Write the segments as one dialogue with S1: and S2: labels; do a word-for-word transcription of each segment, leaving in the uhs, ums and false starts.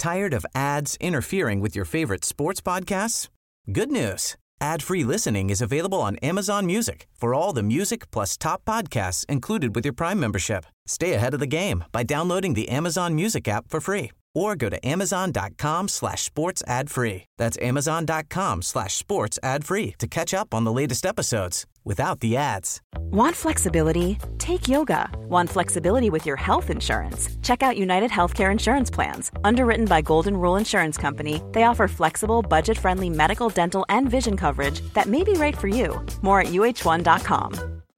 S1: Tired of ads interfering with your favorite sports podcasts? Good news. Ad-free listening is available on Amazon Music for all the music plus top podcasts included with your Prime membership. Stay ahead of the game by downloading the Amazon Music app for free or go to amazon.com slash sports ad free. That's amazon.com slash sports ad free to catch up on the latest episodes without the ads.
S2: Want flexibility? Take yoga. Want flexibility with your health insurance? Check out United Healthcare Insurance Plans. Underwritten by Golden Rule Insurance Company, they offer flexible, budget-friendly medical, dental, and vision coverage that may be right for you. More at U H one dot com.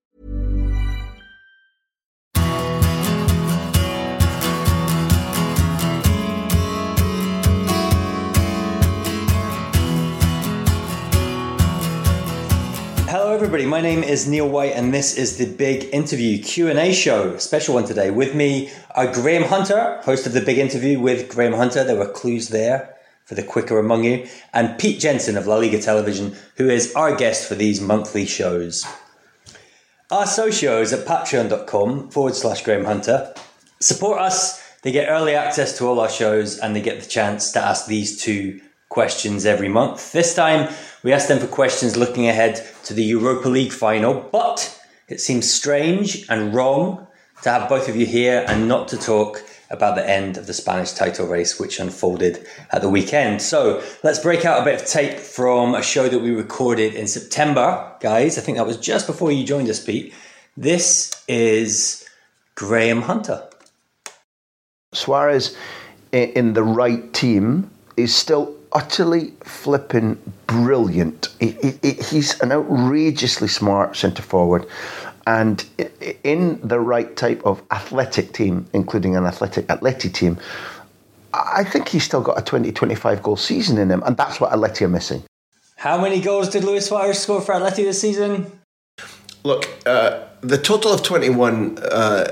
S3: Hello everybody, my name is Neil White and this is the Big Interview Q and A show, a special one today. With me are Graham Hunter, host of the Big Interview with Graham Hunter. There were clues there for the quicker among you. And Pete Jensen of La Liga Television, who is our guest for these monthly shows. Our socios at patreon.com forward slash Graham Hunter. Support us, they get early access to all our shows and they get the chance to ask these two questions every month. This time we asked them for questions looking ahead to the Europa League final, but it seems strange and wrong to have both of you here and not to talk about the end of the Spanish title race which unfolded at the weekend. So let's break out a bit of tape from a show that we recorded in September, guys. I think that was just before you joined us, Pete. This is Graham Hunter.
S4: Suarez in the right team is still utterly flipping brilliant. He, he, he's an outrageously smart centre forward, and in the right type of athletic team, including an athletic Atleti team, I think he's still got a twenty, twenty-five goal season in him, and that's what Atleti are missing.
S3: How many goals did Luis Suarez score for Atleti this season?
S5: Look, uh, the total of twenty-one uh,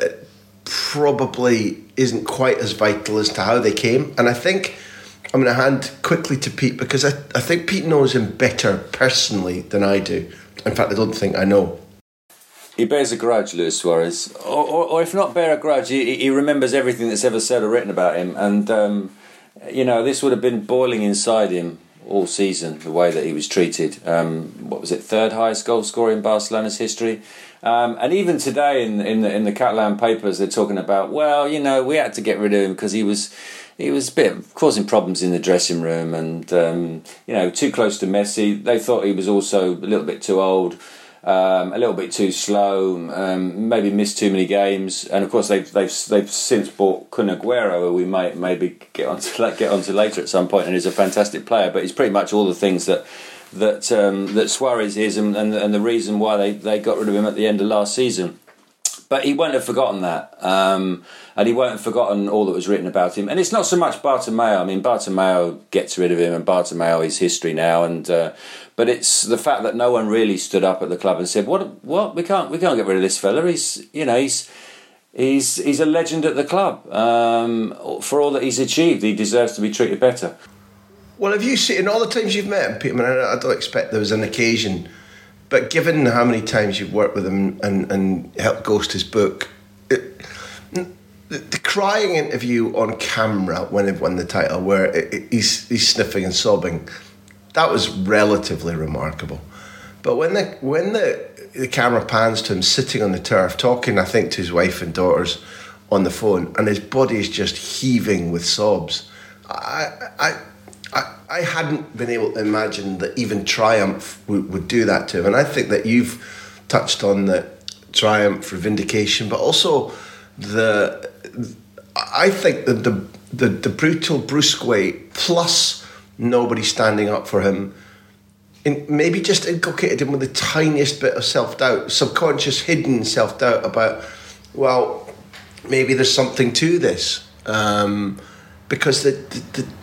S5: probably isn't quite as vital as to how they came, and I think I'm going to hand quickly to Pete because I, I think Pete knows him better personally than I do. In fact, I don't think I know.
S6: He bears a grudge, Luis Suarez. Or, or, or if not bear a grudge, he, he remembers everything that's ever said or written about him. And, um, you know, this would have been boiling inside him all season, the way that he was treated. Um, what was it, third highest goal scorer in Barcelona's history? Um, and even today in, in, the, in the Catalan papers, they're talking about, well, you know, we had to get rid of him because he was... He was a bit causing problems in the dressing room and, um, you know, too close to Messi. They thought he was also a little bit too old, um, a little bit too slow, um, maybe missed too many games. And, of course, they've they've, they've since bought Kun Aguero, who we might maybe get onto, get onto later at some point, and he's a fantastic player. But he's pretty much all the things that that um, that Suarez is and, and, and the reason why they, they got rid of him at the end of last season. But he won't have forgotten that. Um, and he won't have forgotten all that was written about him. And it's not so much Bartomeu. I mean, Bartomeu gets rid of him and Bartomeu is history now. And uh, But it's the fact that no one really stood up at the club and said, what, what? We can't we can't get rid of this fella. He's, you know, he's he's he's a legend at the club. Um, for all that he's achieved, he deserves to be treated better.
S5: Well, have you seen, in all the times you've met him, Peter, I don't expect there was an occasion, but given how many times you've worked with him and, and helped ghost his book, it, the, the crying interview on camera when he won the title, where it, it, he's he's sniffing and sobbing, that was relatively remarkable. But when the when the the camera pans to him sitting on the turf, talking, I think, to his wife and daughters on the phone, and his body is just heaving with sobs, I I. I, I hadn't been able to imagine that even Triumph would, would do that to him. And I think that you've touched on the triumph for vindication, but also the, I think that the, the, the brutal brusque way, plus nobody standing up for him, and maybe just inculcated him with the tiniest bit of self-doubt, subconscious, hidden self-doubt about, well, maybe there's something to this. Um, because the... the, the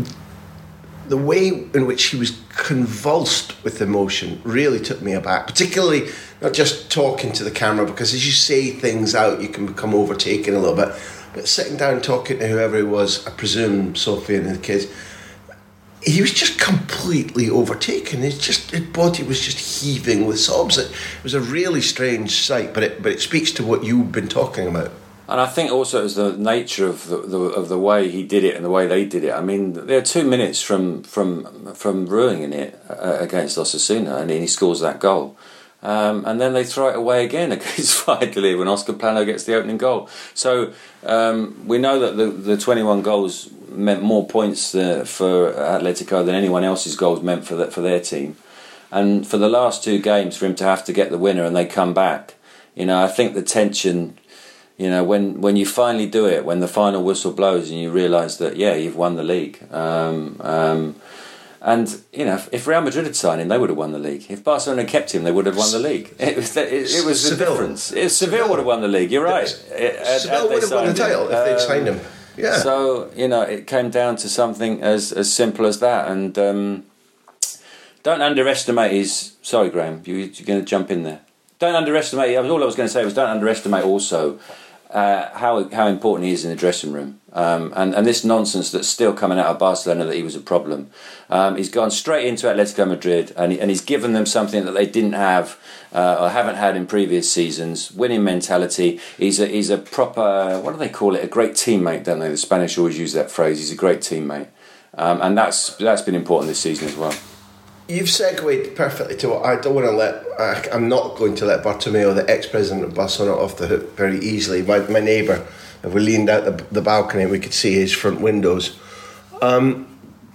S5: The way in which he was convulsed with emotion really took me aback, particularly not just talking to the camera, because as you say things out, you can become overtaken a little bit, but sitting down talking to whoever he was, I presume Sophie and the kids, he was just completely overtaken. It's just, his body was just heaving with sobs. It was a really strange sight, but it, but it speaks to what you've been talking about.
S6: And I think also it was the nature of the, the of the way he did it and the way they did it. I mean, they're two minutes from from from ruining it uh, against Osasuna, and he scores that goal. Um, and then they throw it away again against Valladolid when Oscar Plano gets the opening goal. So um, we know that the, the twenty-one goals meant more points uh, for Atletico than anyone else's goals meant for the, for their team. And for the last two games, for him to have to get the winner and they come back, you know, I think the tension, you know, when, when you finally do it, when the final whistle blows and you realise that, yeah, you've won the league. Um, um, and, you know, if, if Real Madrid had signed him, they would have won the league. If Barcelona had kept him, they would have won the league. It was, it, it was the
S5: Seville.
S6: difference. If Seville, Seville would have won the league, you're right.
S5: Seville would have won the title if they'd signed him. Yeah.
S6: So, you know, it came down to something as, as simple as that. And um, don't underestimate his... Sorry, Graham, you, you're going to jump in there. Don't underestimate... All I was going to say was don't underestimate also uh, how how important he is in the dressing room. Um, and, and this nonsense that's still coming out of Barcelona that he was a problem. Um, he's gone straight into Atletico Madrid and, he, and he's given them something that they didn't have uh, or haven't had in previous seasons. Winning mentality. He's a, he's a proper, what do they call it? A great teammate, don't they? The Spanish always use that phrase. He's a great teammate. Um, and that's that's been important this season as well.
S5: You've segued perfectly to what I don't want to let. I, I'm not going to let Bartomeu, the ex-president of Barcelona, off the hook very easily. My, my neighbour, if we leaned out the, the balcony, we could see his front windows. Um,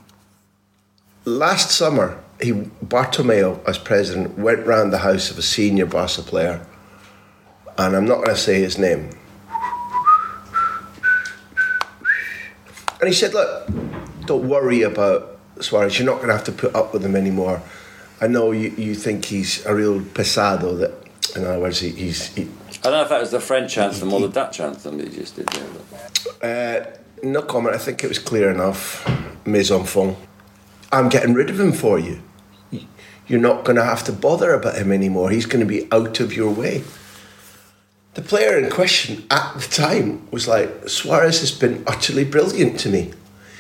S5: last summer, he Bartomeu, as president, went round the house of a senior Barca player, and I'm not going to say his name. And he said, "Look, don't worry about Suarez, you're not going to have to put up with him anymore. I know you, you think he's a real pesado, that, in other words, he, he's... He,
S6: I don't know if that was the French anthem he, or the Dutch anthem that he just did there.
S5: Uh, no comment, I think it was clear enough. Mes enfants. I'm getting rid of him for you. You're not going to have to bother about him anymore. He's going to be out of your way." The player in question at the time was like, "Suarez has been utterly brilliant to me.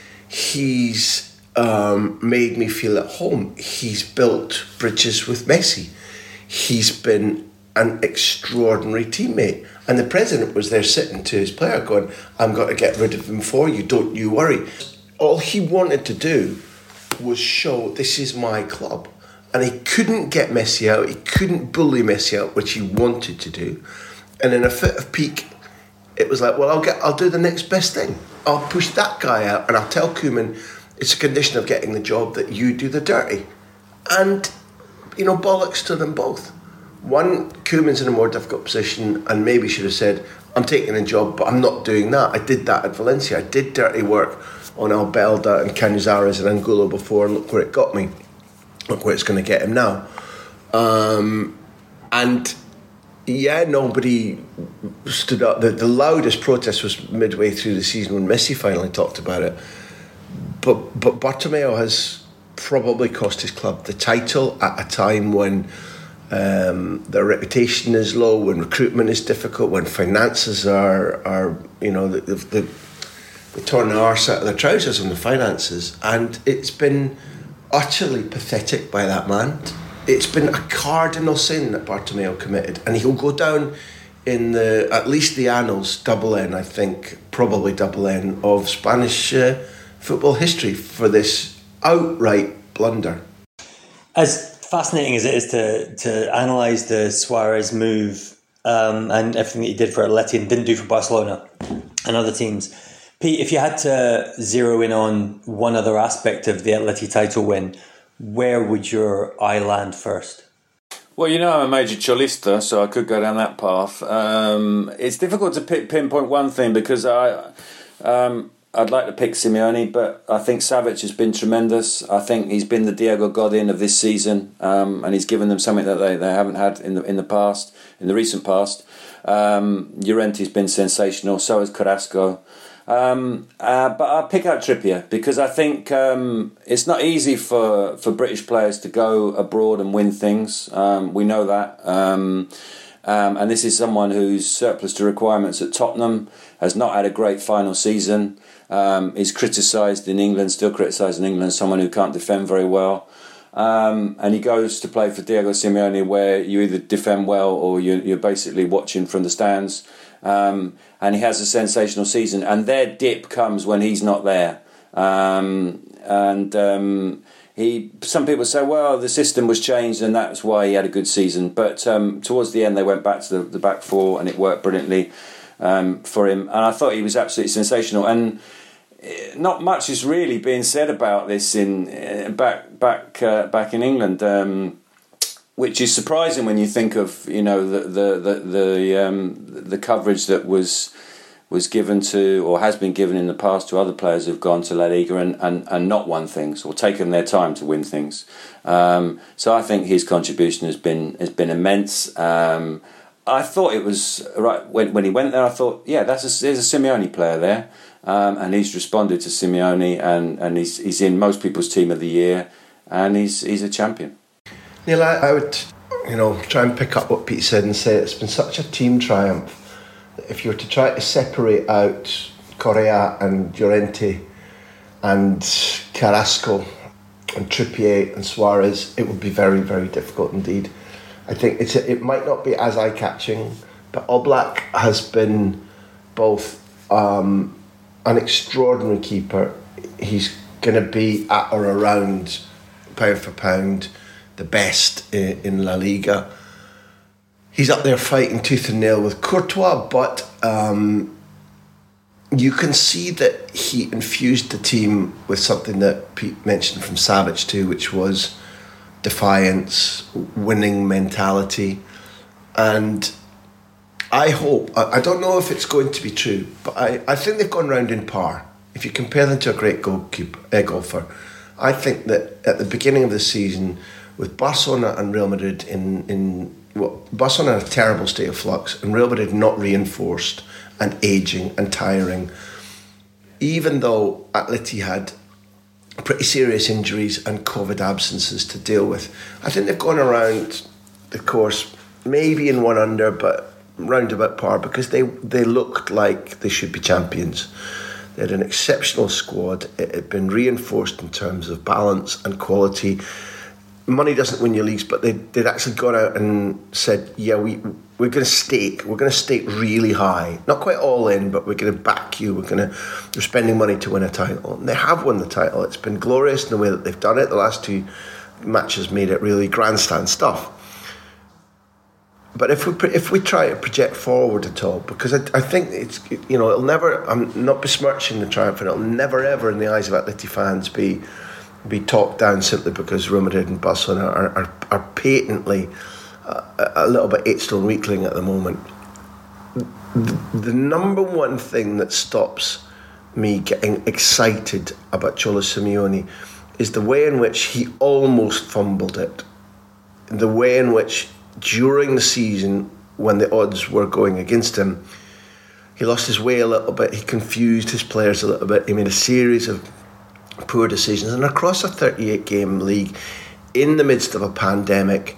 S5: He's... Um, made me feel at home. He's built bridges with Messi. He's been an extraordinary teammate." And the president was there sitting to his player going, "I'm going to get rid of him for you, don't you worry." All he wanted to do was show, this is my club. And he couldn't get Messi out, he couldn't bully Messi out, which he wanted to do. And in a fit of pique, it was like, well, I'll get, I'll do the next best thing. I'll push that guy out and I'll tell Koeman, it's a condition of getting the job that you do the dirty. And, you know, bollocks to them both. One, Koeman's in a more difficult position and maybe should have said, "I'm taking a job, but I'm not doing that. I did that at Valencia. I did dirty work on Albelda and Canizares and Angulo before, and look where it got me. Look where it's going to get him now." Um, and, yeah, nobody stood up. The, the loudest protest was midway through the season when Messi finally talked about it. But but Bartomeu has probably cost his club the title at a time when um, their reputation is low, when recruitment is difficult, when finances are are you know the the, the torn the arse out of their trousers on the finances, and it's been utterly pathetic by that man. It's been a cardinal sin that Bartomeu committed, and he'll go down in the at least the annals, double N, I think, probably double N of Spanish. Uh, football history for this outright blunder.
S3: As fascinating as it is to to analyse the Suarez move um, and everything that he did for Atleti and didn't do for Barcelona and other teams, Pete, if you had to zero in on one other aspect of the Atleti title win, where would your eye land first?
S6: Well, you know I'm a major Cholista, so I could go down that path. Um, it's difficult to pick, pinpoint one thing because I... Um, I'd like to pick Simeone, but I think Savic has been tremendous. I think he's been the Diego Godin of this season, um, and he's given them something that they, they haven't had in the in the past, in the recent past. Um, Llorenti's been sensational, so has Carrasco. Um, uh, but I'll pick out Trippier because I think um, it's not easy for, for British players to go abroad and win things. Um, we know that. Um, um, and this is someone who's surplus to requirements at Tottenham, has not had a great final season. Um, he's criticised in England, still criticised in England, someone who can't defend very well. Um, and he goes to play for Diego Simeone, where you either defend well or you're, you're basically watching from the stands. um, and he has a sensational season. And their dip comes when he's not there. Um, and um, he, some people say, well, the system was changed and that's why he had a good season. But um, towards the end, they went back to the, the back four and it worked brilliantly um, for him. And I thought he was absolutely sensational. And not much is really being said about this in uh, back back uh, back in England, um, which is surprising when you think of, you know, the the the the, um, the coverage that was was given to, or has been given in the past, to other players who've gone to La Liga and, and, and not won things or taken their time to win things. Um, so I think his contribution has been has been immense. Um, I thought it was right when when he went there. I thought, yeah, that's a, there's a Simeone player there. Um, and he's responded to Simeone, and, and he's he's in most people's team of the year, and he's he's a champion.
S5: Neil, I, I would, you know, try and pick up what Pete said and say it's been such a team triumph that if you were to try to separate out Correa and Llorente and Carrasco and Trippier and Suarez, it would be very, very difficult indeed. I think it's a, it might not be as eye-catching, but Oblak has been both Um, an extraordinary keeper. He's going to be at or around, pound for pound, the best in, in La Liga. He's up there fighting tooth and nail with Courtois, but um, you can see that he infused the team with something that Pete mentioned from Savic too, which was defiance, winning mentality. And I hope, I don't know if it's going to be true, but I, I think they've gone round in par. If you compare them to a great goalkeeper, uh, golfer, I think that at the beginning of the season, with Barcelona and Real Madrid in, in well, Barcelona in a terrible state of flux, and Real Madrid not reinforced and ageing and tiring, even though Atleti had pretty serious injuries and COVID absences to deal with, I think they've gone around the course, maybe in one under, but round about par, because they, they looked like they should be champions. They had an exceptional squad. It had been reinforced in terms of balance and quality. Money doesn't win you leagues, but they, they'd actually gone out and said, yeah, we, we're going to stake. We're going to stake really high. Not quite all in, but we're going to back you. We're going to, we're spending money to win a title. And they have won the title. It's been glorious in the way that they've done it. The last two matches made it really grandstand stuff. But if we if we try to project forward at all, because I, I think it's, you know, it'll never, I'm not besmirching the triumph, and it'll never ever in the eyes of Atleti fans be be talked down simply because Real Madrid and Barcelona are are, are patently uh, a little bit eight stone weakling at the moment. The, the number one thing that stops me getting excited about Cholo Simeone is the way in which he almost fumbled it, the way in which during the season, when the odds were going against him, he lost his way a little bit. He confused his players a little bit. He made a series of poor decisions. And across a thirty-eight game league, in the midst of a pandemic,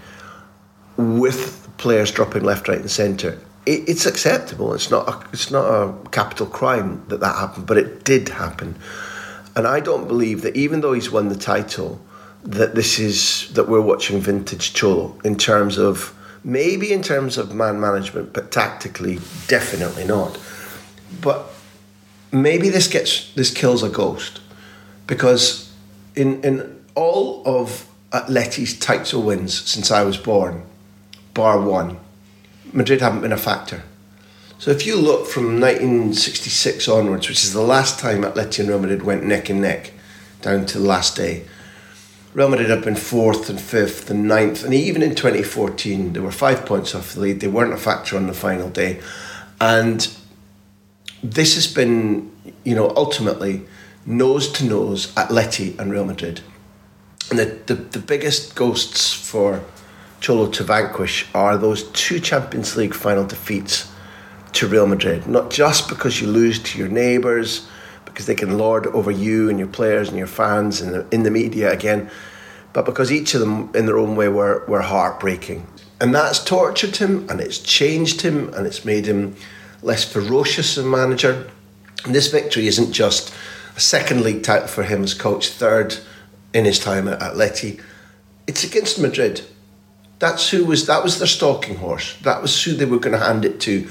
S5: with players dropping left, right and centre, it, it's acceptable. It's not a, it's not a capital crime that that happened, but it did happen. And I don't believe that even though he's won the title, that this is that we're watching vintage Cholo in terms of, maybe in terms of man management, but tactically definitely not. But maybe this gets this kills a ghost, because in in all of Atleti's title wins since I was born, bar one, Madrid haven't been a factor. So if you look from nineteen sixty-six onwards, which is the last time Atleti and Real Madrid went neck and neck down to the last day, Real Madrid have been fourth and fifth and ninth, and even in twenty fourteen, they were five points off the lead. They weren't a factor on the final day. And this has been, you know, ultimately nose to nose Atleti and Real Madrid. And the, the, the biggest ghosts for Cholo to vanquish are those two Champions League final defeats to Real Madrid. Not just because you lose to your neighbours, because they can lord over you and your players and your fans and the, in the media again, but because each of them in their own way were, were heartbreaking. And that's tortured him, and it's changed him, and it's made him less ferocious as a manager. And this victory isn't just a second league title for him as coach, third in his time at Atleti. It's against Madrid. That's who was, that was their stalking horse. That was who they were going to hand it to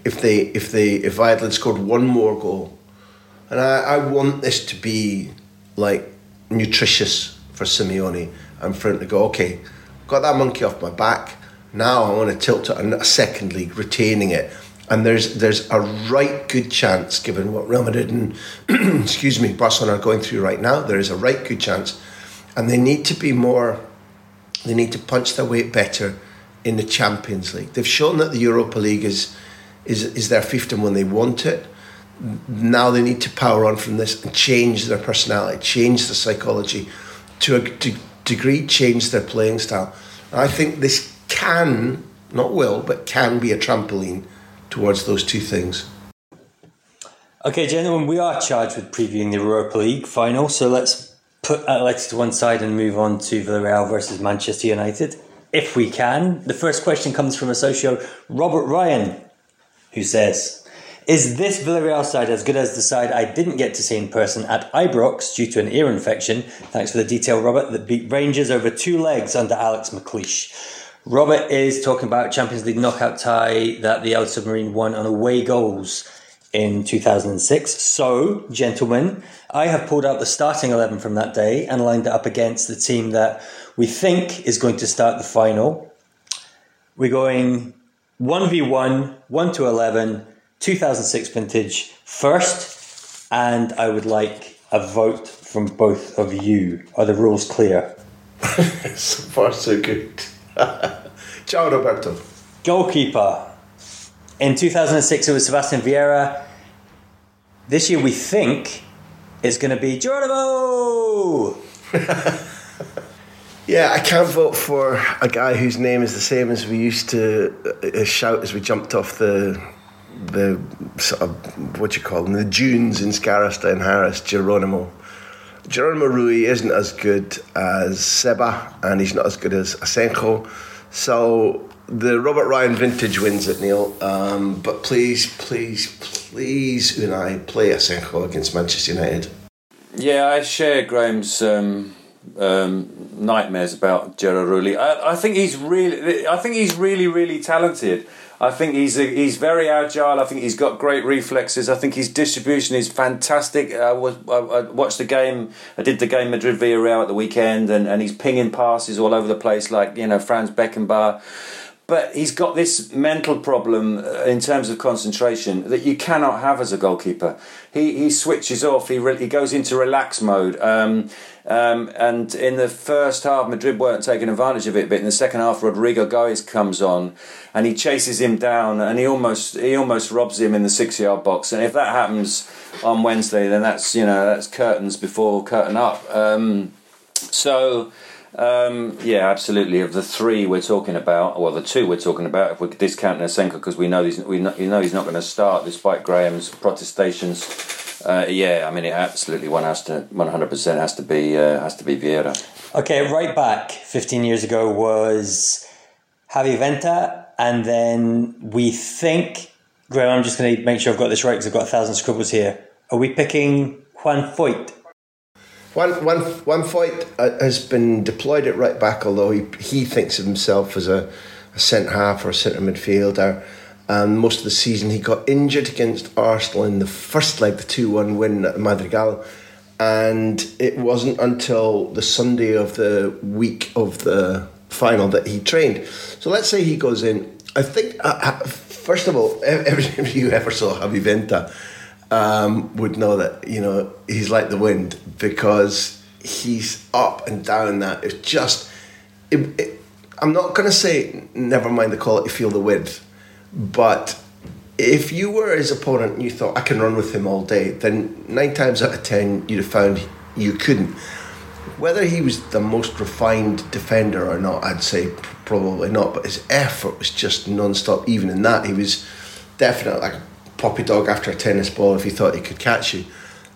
S5: if they if they if Valladolid scored one more goal, and I, I want this to be like nutritious for Simeone and for him to go, okay, got that monkey off my back. Now I want to tilt it a second league, retaining it. And there's there's a right good chance, given what Real Madrid and excuse me, Barcelona are going through right now, there is a right good chance. And they need to be more, they need to punch their weight better in the Champions League. They've shown that the Europa League is is is their fiefdom when they want it. Now they need to power on from this and change their personality, change the psychology, to a to degree change their playing style. And I think this can, not will, but can be a trampoline towards those two things.
S3: Okay, gentlemen, we are charged with previewing the Europa League final, so let's put Atletico to one side and move on to Villarreal versus Manchester United, if we can. The first question comes from a socio, Robert Ryan, who says, is this Villarreal side as good as the side I didn't get to see in person at Ibrox due to an ear infection? Thanks for the detail, Robert, that beat Rangers over two legs under Alex McLeish. Robert is talking about Champions League knockout tie that the El Submarine won on away goals in two thousand six. So, gentlemen, I have pulled out the starting eleven from that day and lined it up against the team that we think is going to start the final. We're going one v one, one to eleven, two thousand six vintage first, and I would like a vote from both of you. Are the rules clear?
S5: So far, so good. Ciao, Roberto.
S3: Goalkeeper. In two thousand six, it was Sebastian Vieira. This year, we think it's going to be Geronimo.
S5: Yeah, I can't vote for a guy whose name is the same as we used to uh, shout as we jumped off the the sort of, what you call them, the dunes in Scarista and Harris. Geronimo. Geronimo Rui isn't as good as Seba, and he's not as good as Asenjo. So the Robert Ryan vintage wins it, Neil. Um, but please, please, please, Unai, play Asenjo against Manchester United.
S6: Yeah, I share Graham's um, um, nightmares about Gerard Rulli. I, I think he's really, I think he's really, really talented. I think he's a, he's very agile. I think he's got great reflexes. I think his distribution is fantastic. I, was, I, I watched the game. I did the game Madrid Villarreal at the weekend, and, and he's pinging passes all over the place, like, you know, Franz Beckenbauer. But he's got this mental problem in terms of concentration that you cannot have as a goalkeeper. He he switches off. He re- he goes into relax mode. Um, um, and in the first half, Madrid weren't taking advantage of it. But in the second half, Rodrigo Goes comes on, and he chases him down, and he almost he almost robs him in the six-yard box. And if that happens on Wednesday, then that's you know that's curtains before curtain up. Um, so. Um, yeah, absolutely. Of the three we're talking about, well, the two we're talking about, if we could discount Nasenko, because we know he's we know, you know he's not going to start despite Graham's protestations. Uh, yeah, I mean, it absolutely one has to one hundred percent has to be uh, has to be Vieira.
S3: Okay, right back fifteen years ago was Javi Venta, and then we think, Graham, I'm just going to make sure I've got this right because I've got a thousand scribbles here. Are we picking Juan Foyt?
S5: One, one, one Foyt has been deployed at right back, although he he thinks of himself as a, a centre half or a centre midfielder. And most of the season he got injured against Arsenal in the first leg, the two one win at Madrigal. And it wasn't until the Sunday of the week of the final that he trained. So let's say he goes in. I think, uh, first of all, every you ever saw Javi Venta Um, would know that, you know, he's like the wind, because he's up and down that. It's just, it, it, I'm not going to say never mind the quality, feel the width, but if you were his opponent and you thought, I can run with him all day, then nine times out of ten you'd have found you couldn't. Whether he was the most refined defender or not, I'd say probably not, but his effort was just non-stop. Even in that, he was definitely like a poppy dog after a tennis ball if he thought he could catch you.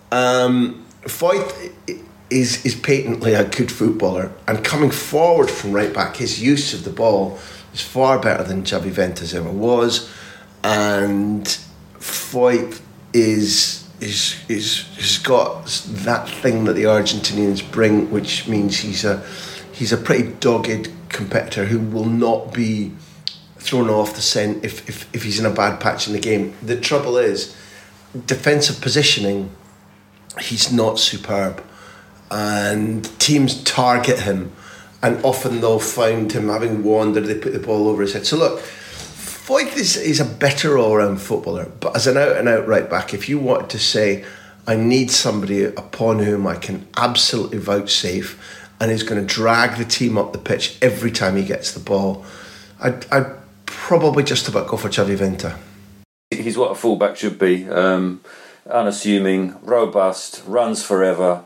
S5: Um, Foyt is is patently a good footballer, and coming forward from right back, his use of the ball is far better than Xavi Venta's ever was, and Foyt is is is has got that thing that the Argentinians bring, which means he's a he's a pretty dogged competitor who will not be thrown off the scent if, if, if he's in a bad patch in the game. The trouble is, defensive positioning, he's not superb. And teams target him, and often they'll find him having wandered, they put the ball over his head. So look, Foyth is, is a better all-round footballer, but as an out-and-out right-back, if you wanted to say, I need somebody upon whom I can absolutely vouchsafe and who's going to drag the team up the pitch every time he gets the ball, I'd, I'd probably just about go for Xavi Venta.
S6: He's what a fullback should be. Um, unassuming, robust, runs forever.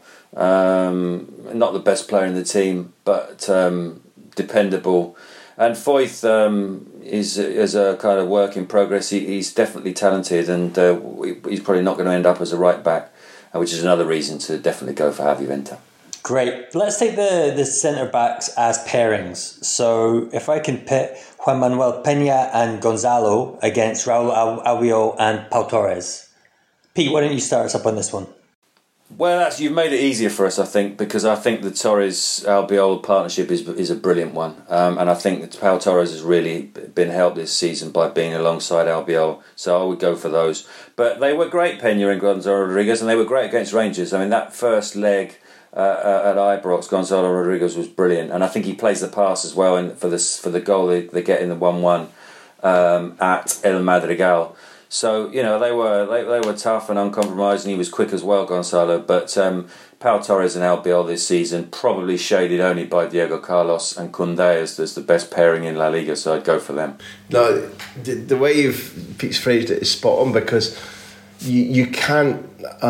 S6: Um, not the best player in the team, but um, dependable. And Foyth um, is is a kind of work in progress. He, he's definitely talented, and uh, he's probably not going to end up as a right back, which is another reason to definitely go for Javi Venta.
S3: Great. Let's take the, the centre backs as pairings. So if I can pit Juan Manuel Peña and Gonzalo against Raul Albiol and Pau Torres. Pete, why don't you start us up on this one?
S6: Well, that's, you've made it easier for us, I think, because I think the Torres-Albiol partnership is is a brilliant one. Um, and I think that Pau Torres has really been helped this season by being alongside Albiol. So I would go for those. But they were great, Peña and Gonzalo Rodriguez, and they were great against Rangers. I mean, that first leg uh, at Ibrox, Gonzalo Rodriguez was brilliant. And I think he plays the pass as well and for, this, for the goal they, they get in the one one um, at El Madrigal. So, you know, they were they, they were tough and uncompromised, and he was quick as well, Gonzalo. But um, Pau Torres and Albiol this season, probably shaded only by Diego Carlos and Koundé as, as the best pairing in La Liga, so I'd go for them.
S5: No, the, the way you've Pete's phrased it is spot on, because you you can't...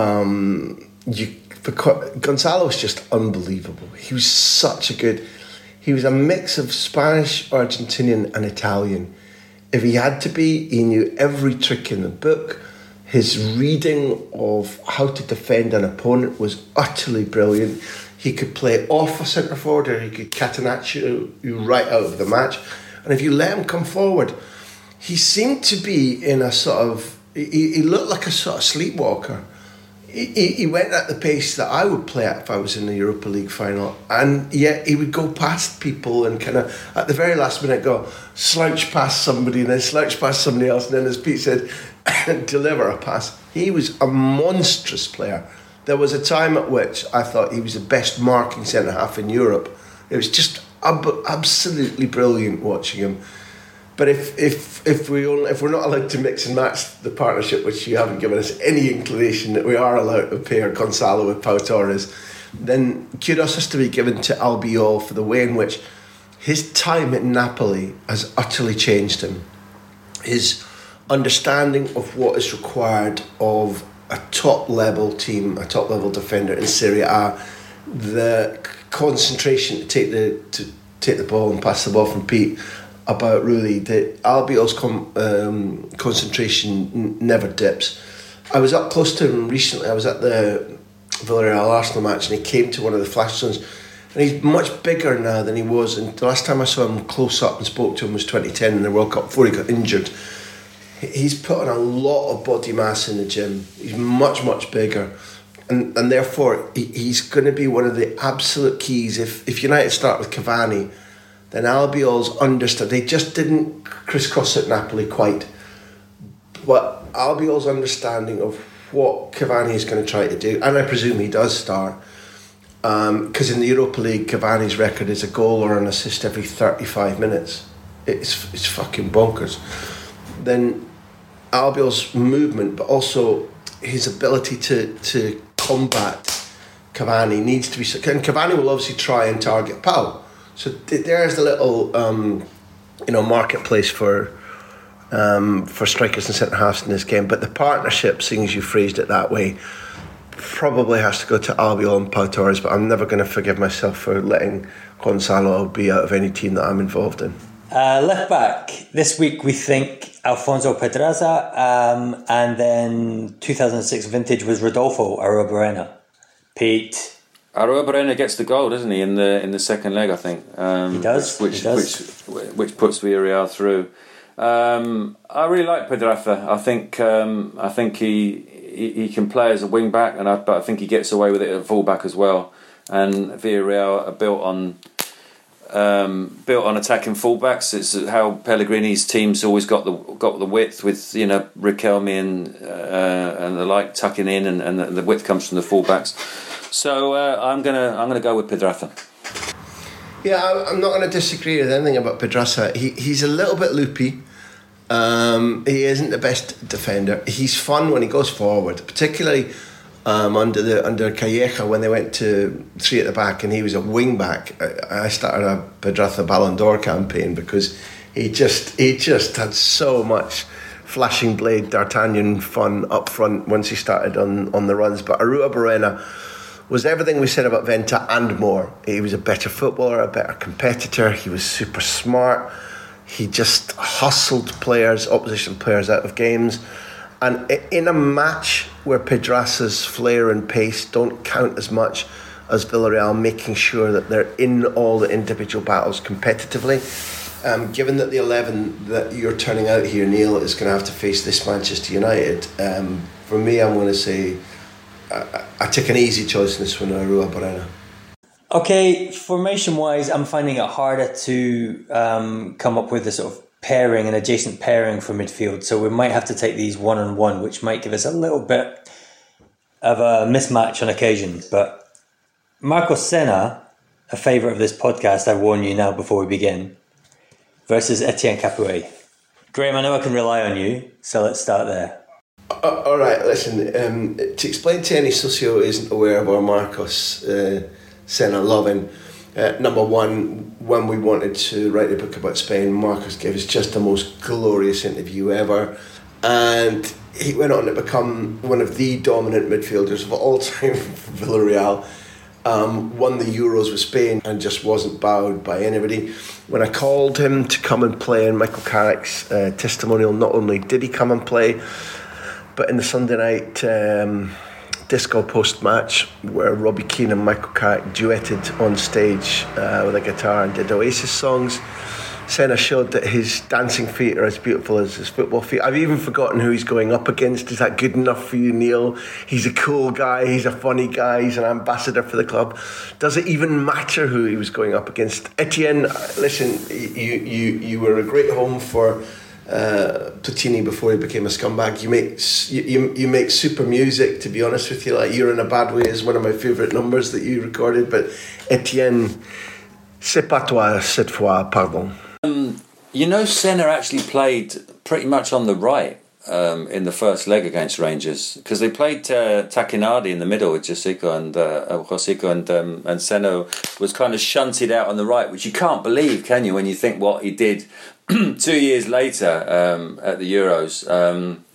S5: Um, you Gonzalo was just unbelievable. He was such a good... He was a mix of Spanish, Argentinian and Italian. If he had to be, he knew every trick in the book. His reading of how to defend an opponent was utterly brilliant. He could play off a centre forward, or he could catenaccio you right out of the match. And if you let him come forward, he seemed to be in a sort of... He, he looked like a sort of sleepwalker. He, he went at the pace that I would play at if I was in the Europa League final, and yet he would go past people and kind of at the very last minute go slouch past somebody and then slouch past somebody else, and then, as Pete said, deliver a pass. He was a monstrous player. There was a time at which I thought he was the best marking centre half in Europe. It was just ab- absolutely brilliant watching him. But if if if we only, if we're not allowed to mix and match the partnership, which you haven't given us any inclination that we are allowed to pair Gonzalo with Pau Torres, then kudos has to be given to Albiol for the way in which his time at Napoli has utterly changed him. His understanding of what is required of a top level team, a top level defender in Serie A, the concentration to take the to take the ball and pass the ball from Pete. About really that Albiol's com, um, concentration n- never dips. I was up close to him recently. I was at the Villarreal Arsenal match, and he came to one of the flash zones, and he's much bigger now than he was. And the last time I saw him close up and spoke to him was twenty ten in the World Cup before he got injured. He's put on a lot of body mass in the gym. He's much much bigger, and and therefore he, he's going to be one of the absolute keys. If if United start with Cavani, then Albiol's understood. They just didn't crisscross at Napoli quite. But Albiol's understanding of what Cavani is going to try to do, and I presume he does start, because um, in the Europa League, Cavani's record is a goal or an assist every thirty-five minutes. It's it's fucking bonkers. Then Albiol's movement, but also his ability to, to combat Cavani needs to be... And Cavani will obviously try and target Pau. So there's the little, um, you know, marketplace for um, for strikers and centre halves in this game. But the partnership, seeing as you phrased it that way, probably has to go to Albiol and Pau Torres. But I'm never going to forgive myself for letting Gonzalo be out of any team that I'm involved in.
S3: Uh, left back this week we think Alfonso Pedraza, um, and then two thousand six vintage was Rodolfo Arruabarrena. Pete.
S6: Arruabarrena gets the goal, doesn't he, in the in the second leg, I think. Um,
S3: he does.
S6: Which which,
S3: he does.
S6: which which puts Villarreal through. Um, I really like Pedraza. I think um, I think he, he he can play as a wing back, and I, but I think he gets away with it at full back as well. And Villarreal are built on um, built on attacking fullbacks. It's how Pellegrini's teams always got the got the width with, you know, Riquelme and uh, and the like tucking in, and, and the, the width comes from the fullbacks. So uh, I'm gonna I'm gonna go with Pedraza.
S5: Yeah, I'm not going to disagree with anything about Pedraza. He he's a little bit loopy. Um, he isn't the best defender. He's fun when he goes forward, particularly um, under the under Calleja when they went to three at the back and he was a wing back. I, I started a Pedraza Ballon d'Or campaign because he just he just had so much flashing blade D'Artagnan fun up front once he started on, on the runs. But Arruabarrena was everything we said about Venta and more. He was a better footballer, a better competitor. He was super smart. He just hustled players, opposition players, out of games. And in a match where Pedraza's flair and pace don't count as much as Villarreal, making sure that they're in all the individual battles competitively, um, given that the eleven that you're turning out here, Neil, is going to have to face this Manchester United, um, for me, I'm going to say I, I take an easy choice in this one, Arruabarrena.
S3: Okay, formation-wise, I'm finding it harder to um, come up with a sort of pairing, an adjacent pairing for midfield. So we might have to take these one-on-one, which might give us a little bit of a mismatch on occasion. But Marcos Senna, a favourite of this podcast, I warn you now before we begin, versus Etienne Capoue. Graham, I know I can rely on you, so let's start there.
S5: Uh, all right, listen, um, to explain to any socio who isn't aware of our Marcos uh, Senna loving, uh, number one, when we wanted to write a book about Spain, Marcos gave us just the most glorious interview ever, and he went on to become one of the dominant midfielders of all time for Villarreal. Um, won the Euros with Spain and just wasn't bowed by anybody. When I called him to come and play in Michael Carrick's uh, testimonial, not only did he come and play, but in the Sunday night um, disco post-match where Robbie Keane and Michael Carrick duetted on stage uh, with a guitar and did Oasis songs, Senna showed that his dancing feet are as beautiful as his football feet. I've even forgotten who he's going up against. Is that good enough for you, Neil? He's a cool guy, he's a funny guy, he's an ambassador for the club. Does it even matter who he was going up against? Etienne, listen, you you, you were a great home for uh, Platini before he became a scumbag. You make you, you make super music, to be honest with you. Like You're in a Bad Way is one of my favourite numbers that you recorded. But Etienne, c'est pas toi cette fois, pardon.
S6: Um, you know, Senna actually played pretty much on the right um, in the first leg against Rangers, because they played uh, Takinardi in the middle with Josico and uh, Josico and um, and Senna was kind of shunted out on the right, which you can't believe, can you, when you think what he did two years later um, at the Euros. Um,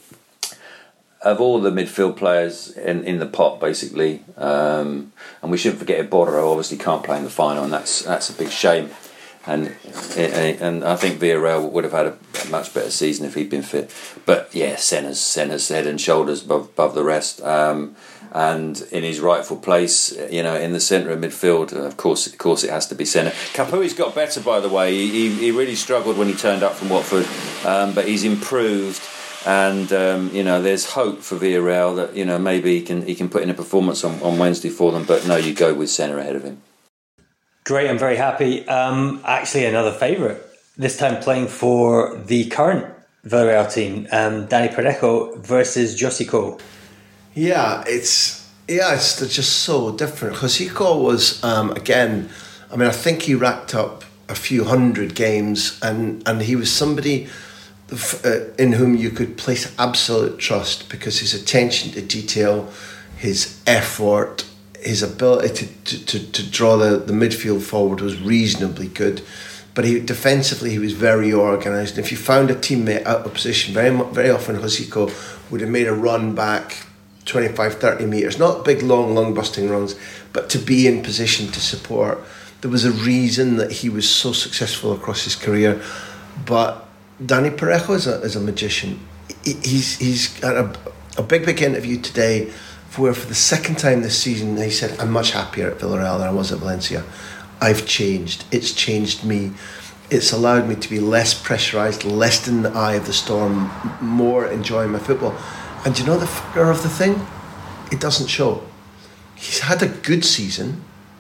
S6: of all the midfield players in, in the pot, basically, um, and we shouldn't forget Iborra obviously can't play in the final, and that's that's a big shame. And and I think Villarreal would have had a, a much better season if he'd been fit. But yeah, Senna's Senna's head and shoulders above, above the rest, um, and in his rightful place, you know, in the centre of midfield. Of course, of course, it has to be Senna. Capoue's got better, by the way. He he really struggled when he turned up from Watford, um, but he's improved. And um, you know, there's hope for Villarreal that, you know, maybe he can he can put in a performance on, on Wednesday for them. But no, you go with Senna ahead of him.
S3: Great, I'm very happy. Um, actually, another favourite, this time playing for the current Villarreal team, um, Dani Parejo versus Josico.
S5: Yeah, it's yeah, it's they're just so different. Josico was um, again, I mean, I think he racked up a few hundred games, and and he was somebody uh, in whom you could place absolute trust because his attention to detail, his effort, his ability to, to, to draw the, the midfield forward was reasonably good, but he defensively he was very organised. And if you found a teammate out of position, very very often Josico would have made a run back twenty-five, thirty metres, not big long long busting runs, but to be in position to support. There was a reason that he was so successful across his career. But Dani Parejo is a, is a magician. He, he's he's had a, a big big interview today where for the second time this season he said, I'm much happier at Villarreal than I was at Valencia. I've changed. It's changed me. It's allowed me to be less pressurised, less in the eye of the storm, more enjoying my football. And do you know the fucker of the thing? It doesn't show. He's had a good season,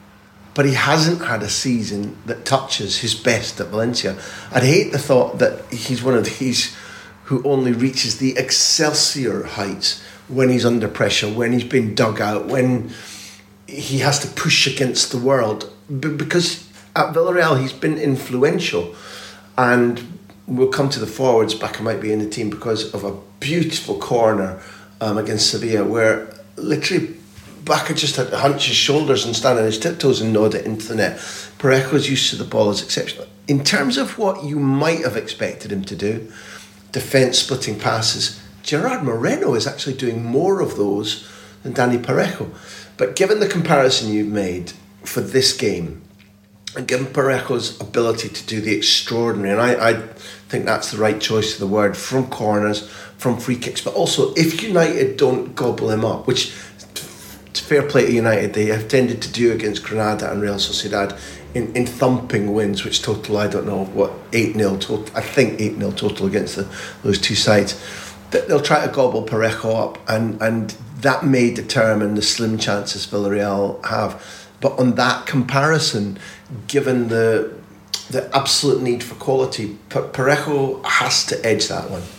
S5: but he hasn't had a season that touches his best at Valencia. I'd hate the thought that he's one of these who only reaches the Excelsior heights when he's under pressure, when he's been dug out, when he has to push against the world. B- because at Villarreal, he's been influential. And we'll come to the forwards. Bacca might be in the team because of a beautiful corner um, against Sevilla, where literally Bacca just had to hunch his shoulders and stand on his tiptoes and nod it into the net. Parejo's use of the ball is exceptional. In terms of what you might have expected him to do, defence splitting passes, Gerard Moreno is actually doing more of those than Danny Parejo. But given the comparison you've made for this game, and given Parejo's ability to do the extraordinary, and I, I think that's the right choice of the word, from corners, from free kicks, but also if United don't gobble him up, which, fair play to United, they have tended to do against Granada and Real Sociedad in, in thumping wins, which total, I don't know, what, eight nil total, I think eight nil total against the, those two sides. They'll try to gobble Parejo up, and, and that may determine the slim chances Villarreal have. But on that comparison, given the the absolute need for quality, Parejo has to edge that one.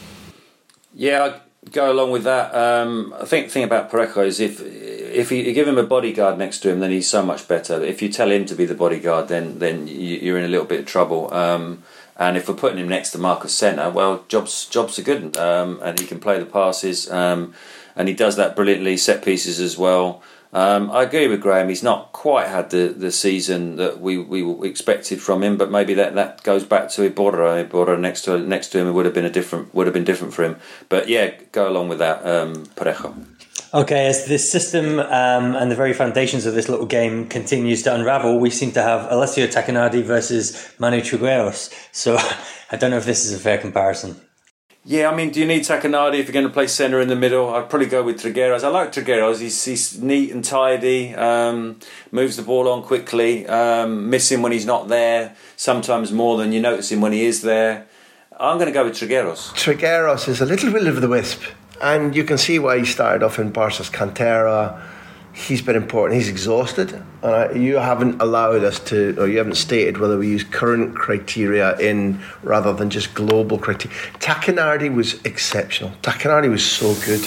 S6: Yeah, I go along with that. Um, I think the thing about Parejo is if if you give him a bodyguard next to him, then he's so much better. If you tell him to be the bodyguard, then then you're in a little bit of trouble. Um, and if we're putting him next to Marcos Senna, well, jobs jobs are good, um, and he can play the passes, um, and he does that brilliantly. Set pieces as well. Um, I agree with Graham. He's not quite had the, the season that we, we expected from him, but maybe that, that goes back to Iborra. Iborra next to next to him would have been a different would have been different for him. But yeah, go along with that, um, Parejo.
S3: Okay, as the system um, and the very foundations of this little game continues to unravel, we seem to have Alessio Tacchinardi versus Manu Trigueros. So I don't know if this is a fair comparison.
S6: Yeah, I mean, do you need Tacchinardi if you're going to play centre in the middle? I'd probably go with Trigueros. I like Trigueros. He's, he's neat and tidy, um, moves the ball on quickly, um, miss him when he's not there, sometimes more than you notice him when he is there. I'm going to go with Trigueros.
S5: Trigueros is a little will of the wisp, and you can see why he started off in Barca's Cantera. He's been important. He's exhausted. Uh, you haven't allowed us to, or you haven't stated whether we use current criteria in rather than just global criteria. Tacchinardi was exceptional. Tacchinardi was so good.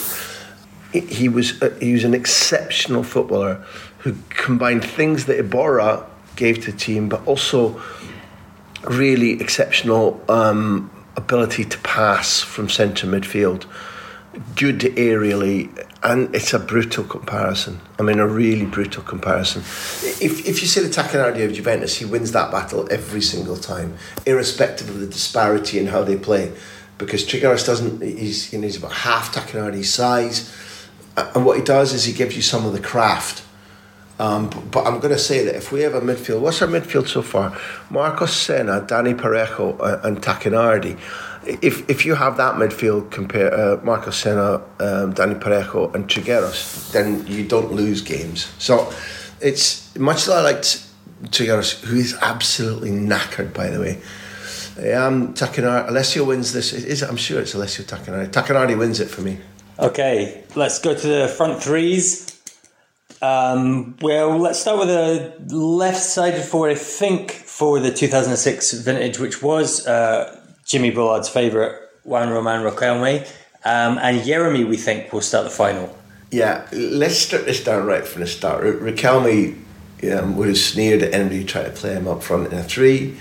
S5: He, he was uh, he was an exceptional footballer who combined things that Iborra gave to the team, but also really exceptional um, ability to pass from centre midfield. Good aerially, and it's a brutal comparison. I mean, a really brutal comparison. If if you say the Tacchinardi of Juventus, he wins that battle every single time, irrespective of the disparity in how they play, because Trigueros doesn't. He's you know, he's about half Tacchinardi's size, and what he does is he gives you some of the craft. Um, but, but I'm going to say that if we have a midfield, what's our midfield so far? Marcos Senna, Danny Parejo, uh, and Tacchinardi. If if you have that midfield, compare uh, Marcos Senna, um, Danny Parejo and Trigueros, then you don't lose games. So it's much like I liked Trigueros, who is absolutely knackered, by the way. Um, Tacchinardi, Alessio wins this. Is it? I'm sure it's Alessio Tacchinardi. Tacchinardi wins it for me.
S3: Okay, let's go to the front threes. Um, well, let's start with the left-sided forward, I think, for the two thousand six vintage, which was Uh, Jimmy Bullard's favourite, Juan Roman Riquelme, um, and Jeremy, we think, will start the final.
S5: Yeah, let's start this down right from the start. Riquelme um, would have sneered at anybody who tried to play him up front in a three.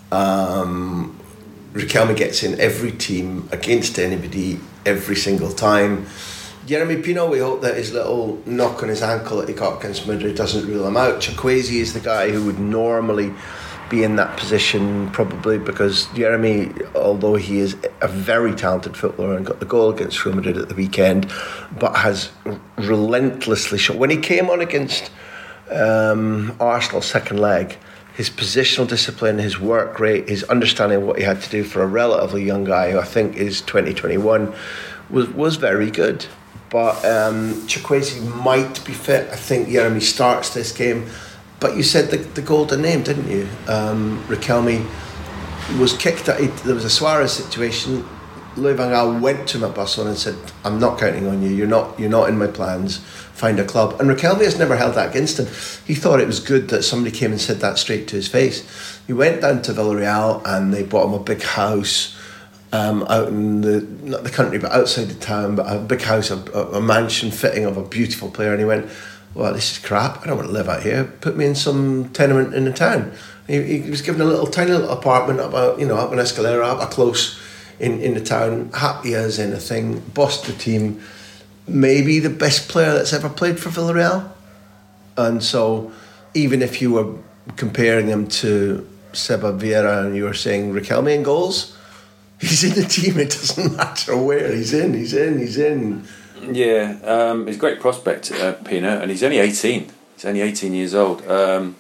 S5: Um, Riquelme gets in every team against anybody every single time. Jeremy Pino, we hope that his little knock on his ankle that he got against Madrid doesn't rule him out. Chukwueze is the guy who would normally be in that position, probably because Jeremy, although he is a very talented footballer and got the goal against Real Madrid at the weekend, but has relentlessly shot. When he came on against um, Arsenal's second leg, his positional discipline, his work rate, his understanding of what he had to do for a relatively young guy who I think is twenty twenty-one was was very good. But um, Chukwueze might be fit. I think Jeremy starts this game. But you said the, the golden name, didn't you? Um, Riquelme was kicked out. There was a Suarez situation. Louis van Gaal went to him at Barcelona and said, "I'm not counting on you. You're not. You're not in my plans find a club. And Riquelme has never held that against him. He thought it was good that somebody came and said that straight to his face. He went down to Villarreal and they bought him a big house um, out in the, not the country, but outside the town, but a big house, a, a mansion fitting of a beautiful player. And he went, well, this is crap. I don't want to live out here. Put me in some tenement in the town. He, he was given a little tiny little apartment about, you know, up an Escalera, up a close in, in the town, happy as anything, bossed the team, maybe the best player that's ever played for Villarreal. And so even if you were comparing him to Seba Vieira and you were saying Riquelme in goals, he's in the team. It doesn't matter where he's in, he's in, he's in.
S6: Yeah, um, he's a great prospect, uh, Pino, and he's only eighteen. He's only eighteen years old. Um,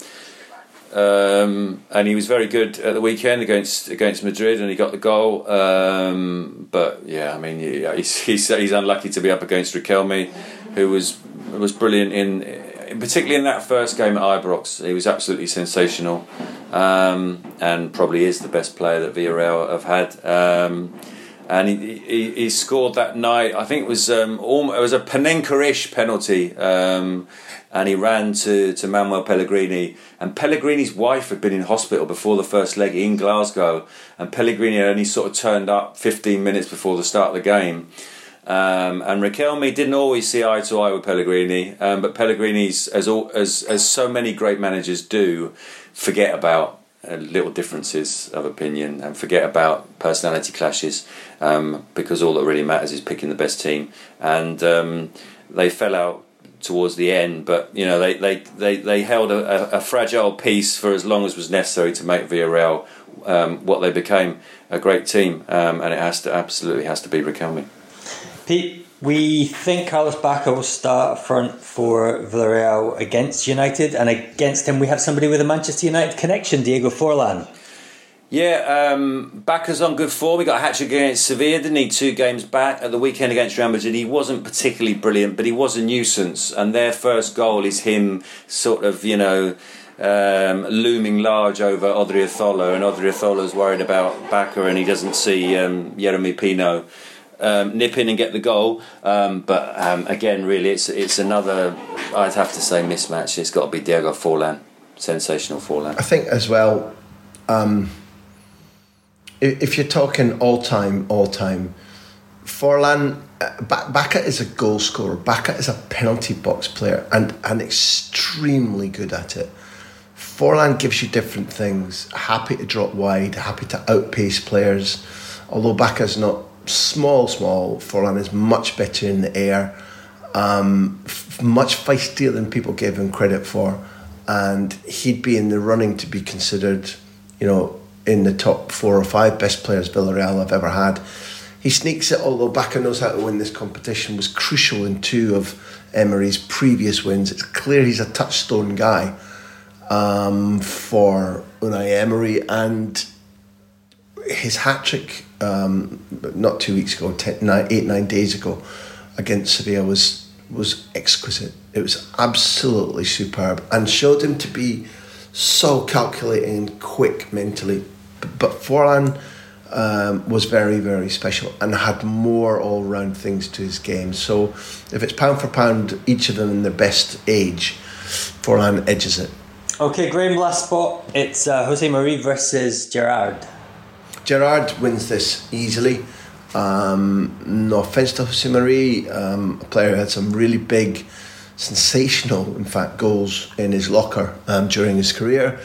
S6: Um, and he was very good at the weekend against against Madrid, and he got the goal. Um, but yeah, I mean, yeah, he's, he's he's unlucky to be up against Riquelme, who was was brilliant in, particularly in that first game at Ibrox. He was absolutely sensational, um, and probably is the best player that Villarreal have had. Um, and he, he he scored that night. I think it was um, almost, it was a Panenka-ish penalty. Um, And he ran to, to Manuel Pellegrini. And Pellegrini's wife had been in hospital before the first leg in Glasgow. And Pellegrini had only sort of turned up fifteen minutes before the start of the game. Um, and Riquelme didn't always see eye to eye with Pellegrini. Um, but Pellegrini's, as, all, as, as so many great managers do, forget about uh, little differences of opinion and forget about personality clashes. Um, because all that really matters is picking the best team. And um, they fell out towards the end, but you know they they, they, they held a, a, a fragile peace for as long as was necessary to make Villarreal um, what they became, a great team, um, and it has to absolutely has to be Riquelme.
S3: Pete, we think Carlos Bacca will start up front for Villarreal against United, and against him we have somebody with a Manchester United connection, Diego Forlan.
S6: Yeah, um, Bacca's on good form. He got a hat-trick against Sevilla, didn't he? Two games back at the weekend against Real Madrid. He wasn't particularly brilliant, but he was a nuisance. And their first goal is him sort of, you know, um, looming large over Odriozola. And Odriozola's worried about Bacca and he doesn't see um, Yeremy Pino um, nip in and get the goal. Um, but um, again, really, it's it's another, I'd have to say, mismatch. It's got to be Diego Forlan. Sensational Forlan.
S5: I think as well... Um, If you're talking all-time, all-time, Forlan, Bacca is a goal scorer. Bacca is a penalty box player and, and extremely good at it. Forlan gives you different things. Happy to drop wide, happy to outpace players. Although Bacca's not small, small, Forlan is much better in the air. Um, f- much feistier than people gave him credit for. And he'd be in the running to be considered, you know, in the top four or five best players Villarreal have ever had. He sneaks it, although Bacca knows how to win this competition, was crucial in two of Emery's previous wins. It's clear he's a touchstone guy um, for Unai Emery, and his hat-trick um, not two weeks ago, ten, nine, eight, nine days ago against Sevilla was, was exquisite. It was absolutely superb and showed him to be so calculating and quick mentally. But Forlan um, was very, very special and had more all-round things to his game. So if it's pound for pound, each of them in their best age, Forlan edges it.
S3: Okay, Graham, last spot. It's uh, Jose Mari versus Gerrard.
S5: Gerrard wins this easily. Um, no offence to Jose Mari, um, a player who had some really big, sensational, in fact, goals in his locker um, during his career.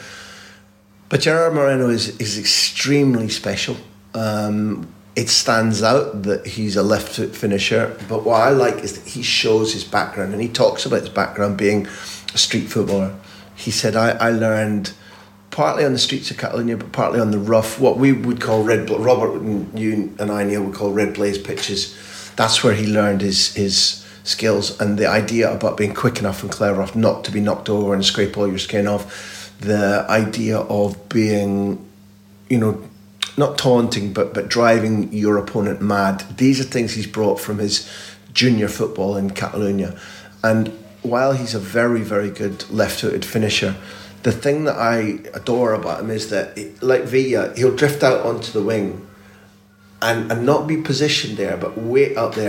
S5: But Gerard Moreno is, is extremely special. Um, it stands out that he's a left foot finisher, but what I like is that he shows his background, and he talks about his background being a street footballer. He said, I, I learned partly on the streets of Catalonia, but partly on the rough, what we would call red, Robert and you and I, Neil, would call red blaze pitches. That's where he learned his his skills, and the idea about being quick enough and clever enough not to be knocked over and scrape all your skin off. The idea of being, you know, not taunting, but but driving your opponent mad. These are things he's brought from his junior football in Catalonia. And while he's a very, very good left-footed finisher, the thing that I adore about him is that, like Villa, he'll drift out onto the wing and, and not be positioned there, but wait out there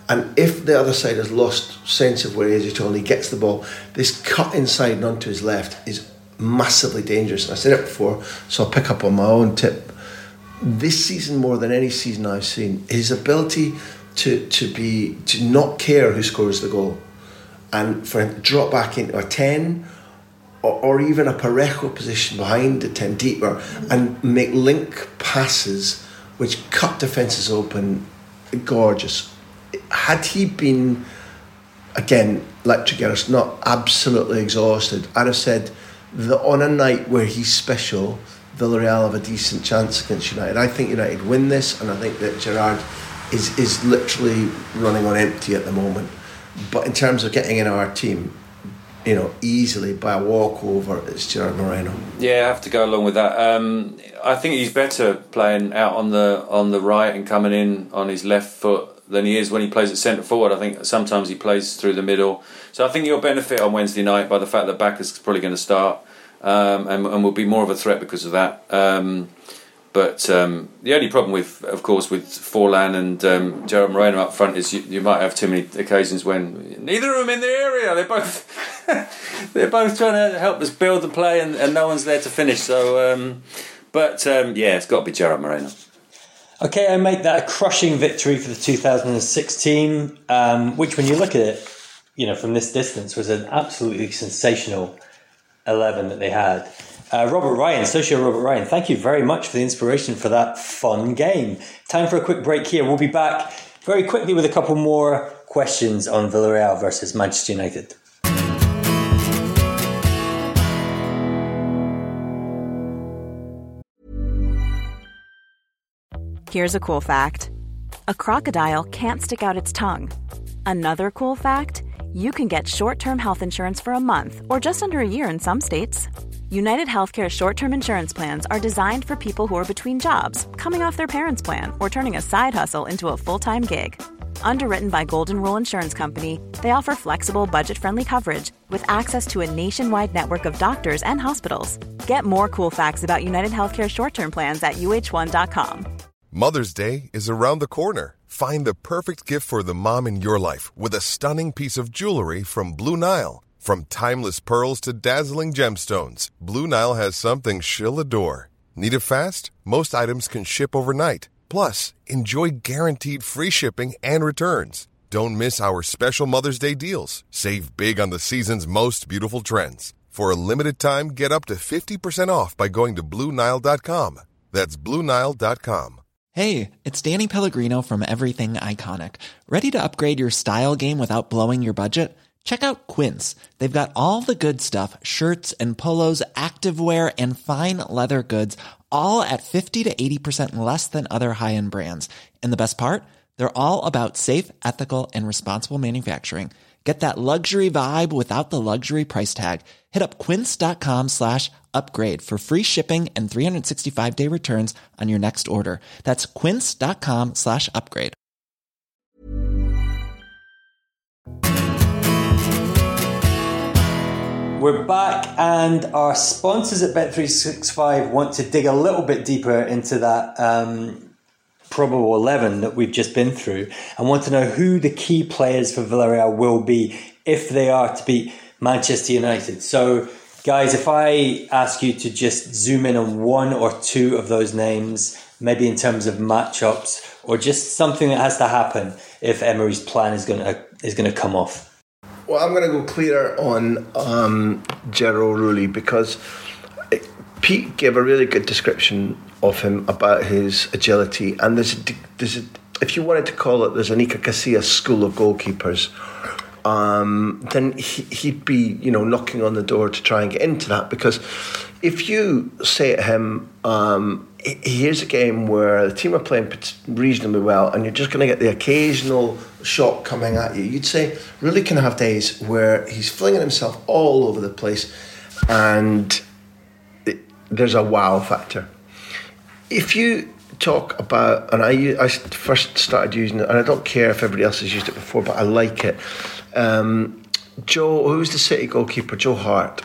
S5: And if the other side has lost sense of where he is at all and he gets the ball, this cut inside and onto his left is massively dangerous. And I said it before, so I'll pick up on my own tip. This season, more than any season I've seen, his ability to to be to not care who scores the goal, and for him to drop back into a ten, or, or even a Parejo position behind the ten deeper, and make link passes which cut defences open, gorgeous. Had he been, again, like Trigueros, not absolutely exhausted, I'd have said that on a night where he's special, Villarreal have a decent chance against United. I think United win this, and I think that Gerrard is is literally running on empty at the moment. But in terms of getting in our team, you know, easily by a walkover, it's Gerard Moreno.
S6: Yeah, I have to go along with that. Um, I think he's better playing out on the on the right and coming in on his left foot than he is when he plays at centre forward. I think sometimes he plays through the middle. So I think he'll benefit on Wednesday night by the fact that Bacca's probably going to start. Um, and, and will be more of a threat because of that. Um, but um, the only problem with, of course, with Forlan and um, Gerard Moreno up front is you, you might have too many occasions when neither of them in the area. They're both they're both trying to help us build the play, and, and no one's there to finish. So, um, but um, yeah, it's got to be Gerard Moreno.
S3: Okay, I made that a crushing victory for the two thousand sixteen, um, which, when you look at it, you know, from this distance, was an absolutely sensational eleven that they had. Uh, Robert Ryan, Socio Robert Ryan, thank you very much for the inspiration for that fun game. Time for a quick break here. We'll be back very quickly with a couple more questions on Villarreal versus Manchester United.
S2: Here's a cool fact. A crocodile can't stick out its tongue. Another cool fact, you can get short-term health insurance for a month or just under a year in some states. United Healthcare short-term insurance plans are designed for people who are between jobs, coming off their parents' plan, or turning a side hustle into a full-time gig. Underwritten by Golden Rule Insurance Company, they offer flexible, budget-friendly coverage with access to a nationwide network of doctors and hospitals. Get more cool facts about United Healthcare short-term plans at U H one dot com.
S7: Mother's Day is around the corner. Find the perfect gift for the mom in your life with a stunning piece of jewelry from Blue Nile. From timeless pearls to dazzling gemstones, Blue Nile has something she'll adore. Need it fast? Most items can ship overnight. Plus, enjoy guaranteed free shipping and returns. Don't miss our special Mother's Day deals. Save big on the season's most beautiful trends. For a limited time, get up to fifty percent off by going to Blue Nile dot com. That's Blue Nile dot com.
S8: Hey, it's Danny Pellegrino from Everything Iconic. Ready to upgrade your style game without blowing your budget? Check out Quince. They've got all the good stuff, shirts and polos, activewear, and fine leather goods, all at fifty to eighty percent less than other high-end brands. And the best part? They're all about safe, ethical, and responsible manufacturing. Get that luxury vibe without the luxury price tag. Hit up quince.com slash upgrade for free shipping and three sixty-five day returns on your next order. That's quince.com slash upgrade.
S3: We're back, and our sponsors at Bet three sixty-five want to dig a little bit deeper into that um, probable eleven that we've just been through, and want to know who the key players for Villarreal will be if they are to beat Manchester United. So, guys, if I ask you to just zoom in on one or two of those names, maybe in terms of matchups, or just something that has to happen if Emery's plan is going to is going to come off.
S5: Well, I'm going to go clearer on um, Gerard Rulli, because Pete gave a really good description of him about his agility, and there's a, there's a, if you wanted to call it, there's an Iker Casillas school of goalkeepers. Um, then he, he'd be, you know, knocking on the door to try and get into that, because if you say to him, um, here's a game where the team are playing reasonably well and you're just going to get the occasional shot coming at you, you'd say, really can have days where he's flinging himself all over the place and it, there's a wow factor. If you talk about, and I, I first started using it, and I don't care if everybody else has used it before, but I like it. Um, Joe, who was the City goalkeeper? Joe Hart.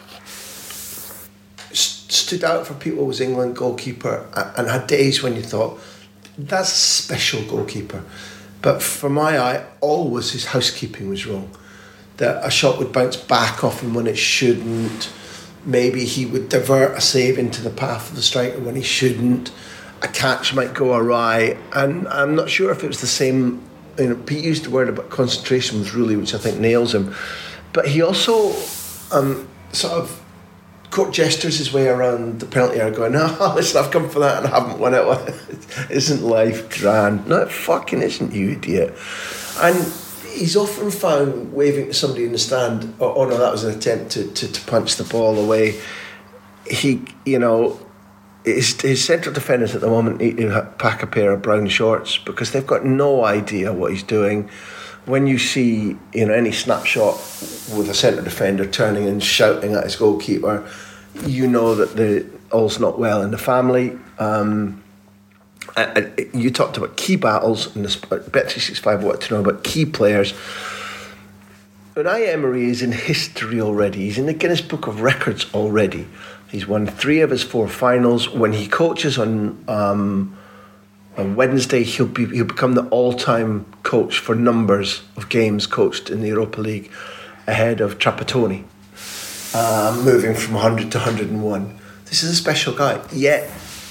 S5: Stood out for people as England goalkeeper and had days when you thought, that's a special goalkeeper. But for my eye, always his housekeeping was wrong. That a shot would bounce back off him when it shouldn't. Maybe he would divert a save into the path of the striker when he shouldn't. A catch might go awry. And I'm not sure if it was the same. You know, Pete used the word about concentration with Rooley, which I think nails him. But he also um, sort of court gestures his way around the penalty area going, oh, listen, I've come for that and I haven't won it. Isn't life grand? No, it fucking isn't, you idiot. And he's often found waving to somebody in the stand, oh, oh no, that was an attempt to, to, to punch the ball away. He, you know, his, his central defenders at the moment need to pack a pair of brown shorts because they've got no idea what he's doing. When you see, you know, any snapshot with a centre defender turning and shouting at his goalkeeper, you know that the all's not well in the family. Um, I, I, you talked about key battles, and Bet three sixty-five wanted to know about key players. Unai Emery is in history already. He's in the Guinness Book of Records already. He's won three of his four finals. When he coaches on um, on Wednesday, he'll be he'll become the all-time coach for numbers of games coached in the Europa League, ahead of Trapattoni, uh, moving from one hundred to one hundred and one. This is a special guy. Yet,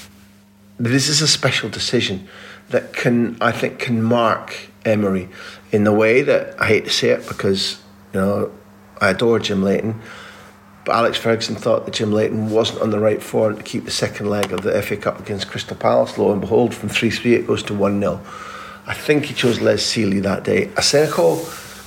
S5: this is a special decision that can, I think, can mark Emery in the way that, I hate to say it because, you know, I adore Jim Leighton, but Alex Ferguson thought that Jim Leighton wasn't on the right form to keep the second leg of the F A Cup against Crystal Palace. Lo and behold, from three three it goes to one nil. I think he chose Les Sealey that day. Asenjo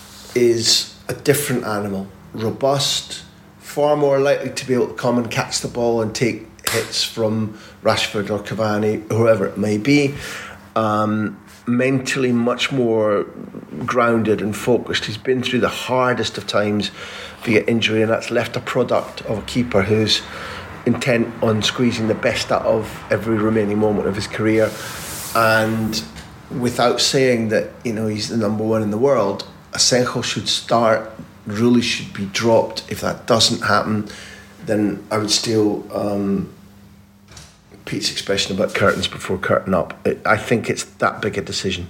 S5: is a different animal, robust, far more likely to be able to come and catch the ball and take hits from Rashford or Cavani, whoever it may be. Um, mentally much more grounded and focused. He's been through the hardest of times via injury, and that's left a product of a keeper who's intent on squeezing the best out of every remaining moment of his career. And without saying that, you know, he's the number one in the world, Asenjo should start, Rooley should be dropped. If that doesn't happen, then I would steal um, Pete's expression about curtains before curtain up. It, I think it's that big a decision.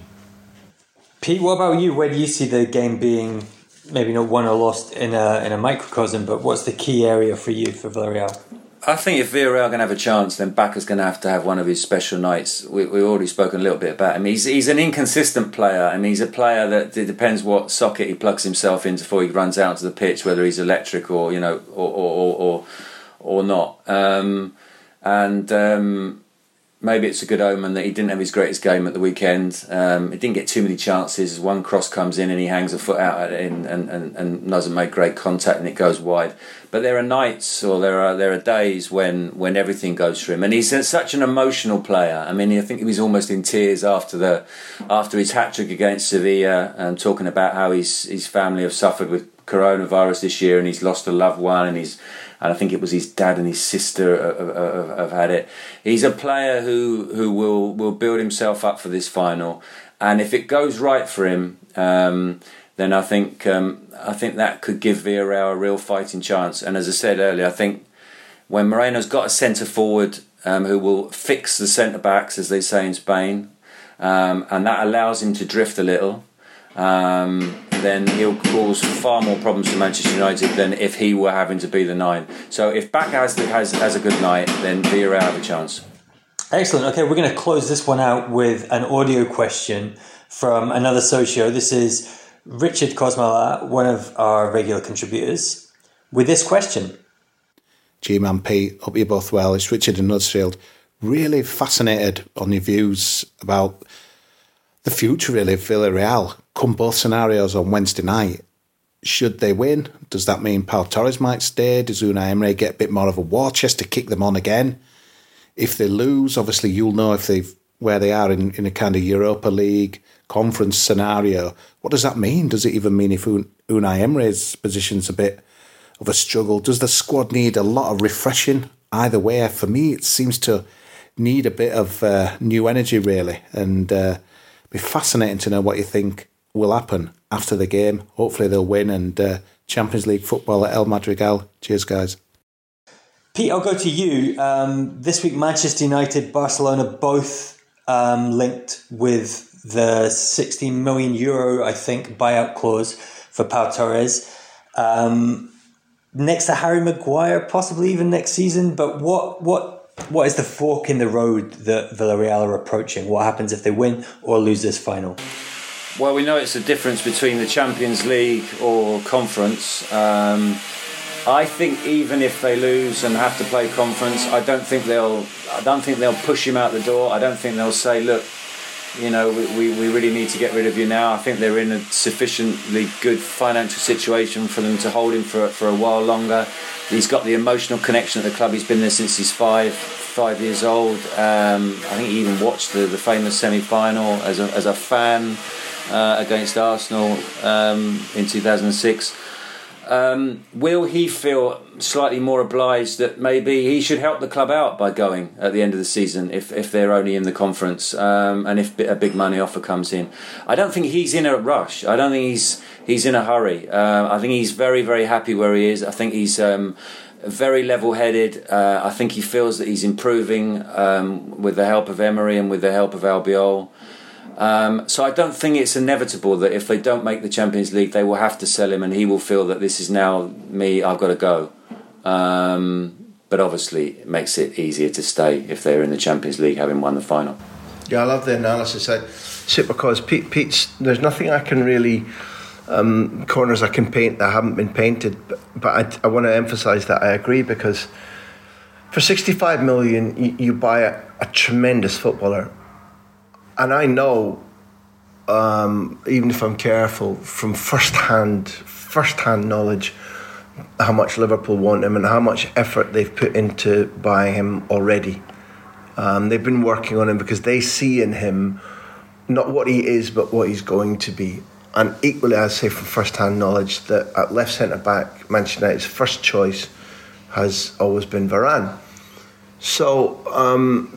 S3: Pete, what about you? Where do you see the game being, maybe not won or lost in a in a microcosm, but what's the key area for you for Villarreal?
S6: I think if Villarreal are going to have a chance, then Bacca's going to have to have one of his special nights. We, we've already spoken a little bit about him. He's he's an inconsistent player. I mean, he's a player that it depends what socket he plugs himself into before he runs out to the pitch, whether he's electric or you know or or or, or not. Um, and um, maybe it's a good omen that he didn't have his greatest game at the weekend. Um, he didn't get too many chances. One cross comes in and he hangs a foot out at it and, and, and, and doesn't make great contact and it goes wide. But there are nights or there are there are days when, when everything goes for him. And he's such an emotional player. I mean, I think he was almost in tears after the after his hat-trick against Sevilla, and talking about how his his family have suffered with coronavirus this year and he's lost a loved one, and he's and I think it was his dad and his sister have, have, have had it. He's a player who who will will build himself up for this final, and if it goes right for him, um, then I think um, I think that could give Villarreal a real fighting chance. And as I said earlier, I think when Moreno's got a centre forward um, who will fix the centre backs, as they say in Spain, um, and that allows him to drift a little, um, then he'll cause far more problems for Manchester United than if he were having to be the nine. So if Bacca has, has, has a good night, then Villarreal have a chance.
S3: Excellent. Okay, we're going to close this one out with an audio question from another socio. This is Richard Kosmala, one of our regular contributors, with this question.
S9: G-Man Pete, hope you're both well. It's Richard in Huddersfield. Really fascinated on your views about the future, really, of Villarreal. Come both scenarios on Wednesday night. Should they win, does that mean Pau Torres might stay? Does Unai Emery get a bit more of a war chest to kick them on again? If they lose, obviously you'll know if they've where they are in, in a kind of Europa League conference scenario. What does that mean? Does it even mean if Unai Emery's position's a bit of a struggle? Does the squad need a lot of refreshing? Either way, for me, it seems to need a bit of uh, new energy, really. And uh, it'd be fascinating to know what you think will happen after the game. Hopefully they'll win, and uh, Champions League football at El Madrigal. Cheers, guys.
S3: Pete, I'll go to you. Um, this week, Manchester United, Barcelona, both um, linked with the sixteen million euro, I think, buyout clause for Pau Torres. Um, next to Harry Maguire, possibly even next season. But what what what is the fork in the road that Villarreal are approaching? What happens if they win or lose this final?
S6: Well, we know it's the difference between the Champions League or Conference. Um, I think even if they lose and have to play Conference, I don't think they'll. I don't think they'll push him out the door. I don't think they'll say, "Look, you know, we, we really need to get rid of you now." I think they're in a sufficiently good financial situation for them to hold him for for a while longer. He's got the emotional connection at the club. He's been there since he's five five years old. Um, I think he even watched the, the famous semi-final as a as a fan uh, against Arsenal um, in two thousand six. Um, will he feel slightly more obliged that maybe he should help the club out by going at the end of the season if, if they're only in the Conference um, and if a big money offer comes in? I don't think he's in a rush. I don't think he's he's in a hurry. Uh, I think he's very, very happy where he is. I think he's um, very level-headed. Uh, I think he feels that he's improving um, with the help of Emery and with the help of Albiol. Um, so I don't think it's inevitable that if they don't make the Champions League, they will have to sell him, and he will feel that this is now me. I've got to go. Um, but obviously, it makes it easier to stay if they're in the Champions League, having won the final.
S5: Yeah, I love the analysis. I sit because Pete, Pete's. There's nothing I can really um, corners I can paint that haven't been painted. But, but I, I want to emphasise that I agree, because for sixty-five million, you, you buy a, a tremendous footballer. And I know, um, even if I'm careful, from first-hand, first-hand knowledge, how much Liverpool want him and how much effort they've put into buying him already. Um, they've been working on him because they see in him not what he is, but what he's going to be. And equally, I say from first-hand knowledge that at left centre-back, Manchester United's first choice has always been Varane. So... Um,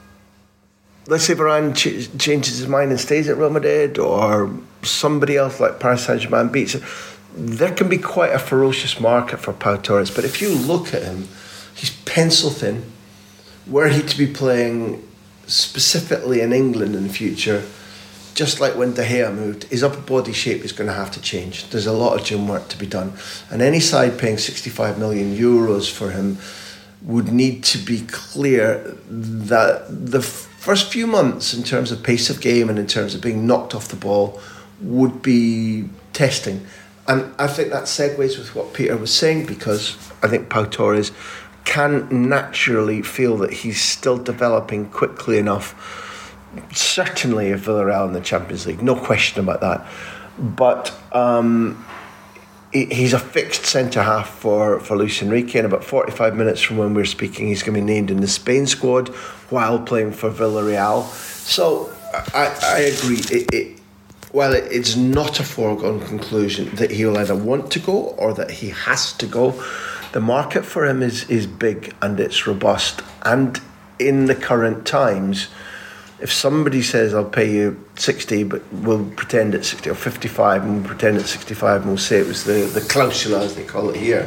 S5: Let's say Varane ch- changes his mind and stays at Real Madrid, or somebody else like Paris Saint-Germain beats it. There can be quite a ferocious market for Pau Torres. But if you look at him, he's pencil thin. Were he to be playing specifically in England in the future, just like when De Gea moved, his upper body shape is going to have to change. There's a lot of gym work to be done. And any side paying sixty-five million euros for him would need to be clear that the first few months, in terms of pace of game and in terms of being knocked off the ball, would be testing. And I think that segues with what Peter was saying, because I think Pau Torres can naturally feel that he's still developing quickly enough. Certainly if Villarreal in the Champions League, no question about that. But um, he's a fixed centre-half for, for Luis Enrique. In about forty-five minutes from when we're speaking, he's going to be named in the Spain squad while playing for Villarreal. So I, I agree. It, it, while it, it's not a foregone conclusion that he'll either want to go or that he has to go, the market for him is, is big and it's robust. And in the current times, if somebody says, I'll pay you sixty, but we'll pretend it's sixty, or fifty-five, and we'll pretend it's sixty-five, and we'll say it was the, the clausula, as they call it here,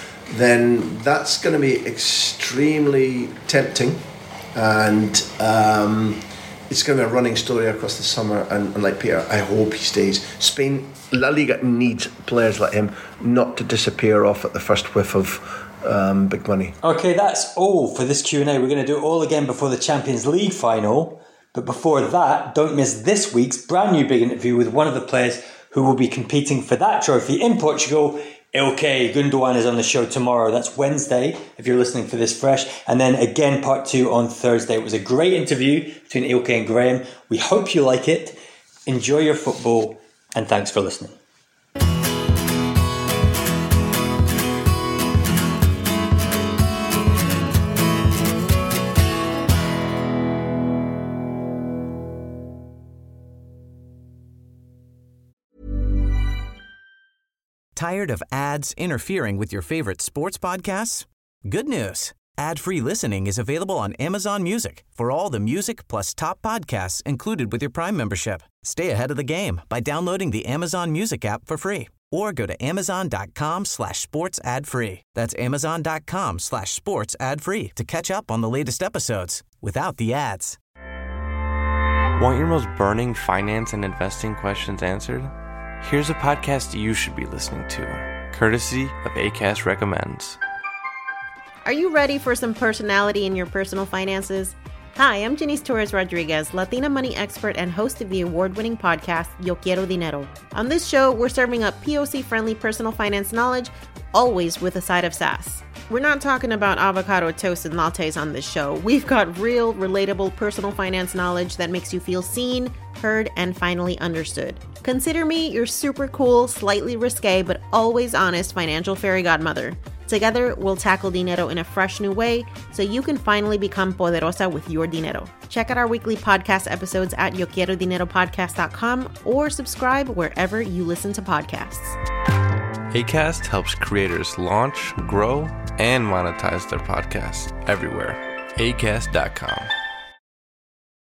S5: then that's going to be extremely tempting. And um, it's going to be a running story across the summer. And, and like Peter, I hope he stays. Spain, La Liga needs players like him not to disappear off at the first whiff of um, big money.
S3: Okay, that's all for this Q and A. We're going to do it all again before the Champions League final. But before that, don't miss this week's brand new big interview with one of the players who will be competing for that trophy in Portugal. Ilkay Gundogan is on the show tomorrow. That's Wednesday, if you're listening for this fresh. And then again, part two on Thursday. It was a great interview between Ilkay and Graham. We hope you like it. Enjoy your football, and thanks for listening.
S1: Tired of ads interfering with your favorite sports podcasts? Good news. Ad-free listening is available on Amazon Music for all the music plus top podcasts included with your Prime membership. Stay ahead of the game by downloading the Amazon Music app for free, or go to amazon.com slash sports ad free. That's amazon.com slash sports ad free to catch up on the latest episodes without the ads.
S10: Want your most burning finance and investing questions answered? Here's a podcast you should be listening to, courtesy of Acast Recommends.
S11: Are you ready for some personality in your personal finances? Hi, I'm Janice Torres Rodriguez, Latina money expert and host of the award-winning podcast, Yo Quiero Dinero. On this show, we're serving up P O C-friendly personal finance knowledge, always with a side of sass. We're not talking about avocado toast and lattes on this show. We've got real, relatable personal finance knowledge that makes you feel seen, heard, and finally understood. Consider me your super cool, slightly risque, but always honest financial fairy godmother. Together, we'll tackle dinero in a fresh new way so you can finally become poderosa with your dinero. Check out our weekly podcast episodes at yo quiero dinero podcast dot com or subscribe wherever you listen to podcasts.
S10: Acast helps creators launch, grow, and monetize their podcasts everywhere. acast dot com.